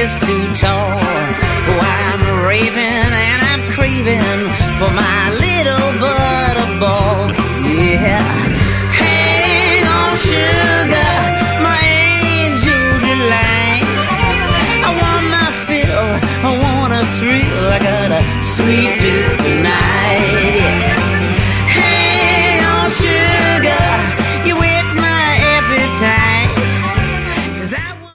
is too tall. Oh, I'm raving and I'm craving for my little butterball. Yeah, hang on, sugar.